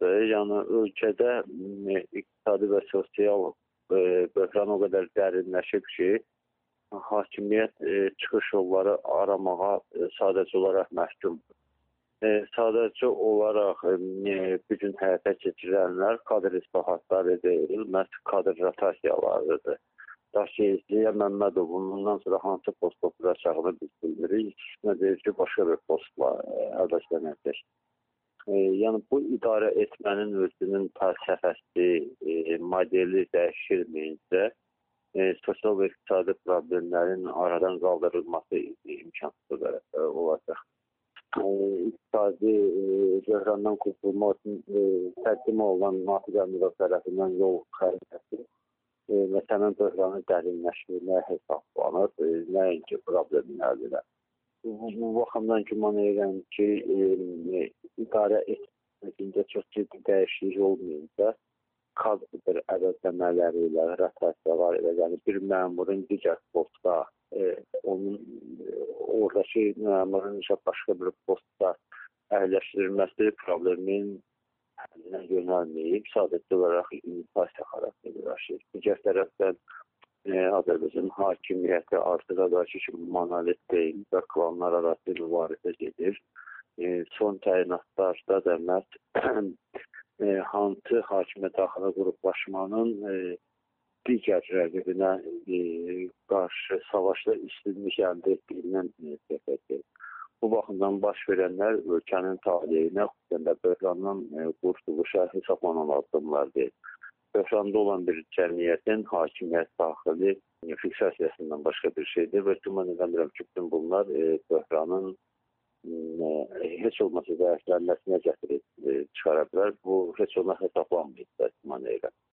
Yəni ölkədə iqtisadi və sosial böhran o qədər dərinləşib ki, hakimiyyət çıxış yolları aramağa sadəcə olaraq məhkumdur. Sadəcə olaraq bu gün həyata keçirənlər kadr islahatları deyil, məhz kadr rotasiyalarıdır. Daşiyeciyə Məmmədovun bundan sonra hansı posta oturacağını biz bilmirik. İkisine deyir ki, başqa bir postla əvəzlənəcək. Yəni bu idarə etmənin özünün fəlsəfəsi, modeli dəyişilməyincə sosial və iqtisadi problemlərin aradan qaldırılması imkansız olacaq. İqtisadi böhrandan qurtulmaq üçün təqdim olunan Natiq Əmirov tərəfindən yol xəritəsi məsələn böhranı dərinləşdirməyə hesablanır, nəinki problemlərdir. Bu baxımdan güman edirəm ki, idarə etməsində çox ciddi dəyişiklik olmayınca kadr əvəzləmələri ilə, rotasiyalar ilə, yəni bir məmurun digər postda, onun oradakı məmurun başqa bir postda əhliləşdirilməsi problemin həllinə yönəlməyib, sadəcə olaraq imitasiya xarakteri daşıyır. Digər tərəfdən Azərbaycan hakimiyyəti artıq əvvəlki kimi monolit deyil və klanlar arası mübarizə gedir. Son təyinatlarda da məhz hansı hakimiyyət daxili qruplaşmanın digər rəqibinə qarşı savaşda üstünlük əldə etdiyindən söhbətdir. Bu baxımdan baş verənlər ölkənin taleyinə, xüsusən də böhrandan qurtuluşa hesablanan addımlardır. Böhranda olan bir cəmiyyətin hakimiyyət daxili fiksasiyasından başqa bir şeydir və güman edirəm ki, bütün bunlar böhranın heç olmasa zəiflənməsinə gətirib çıxara bilər. Bu heç olmasa hesablanmayıb da.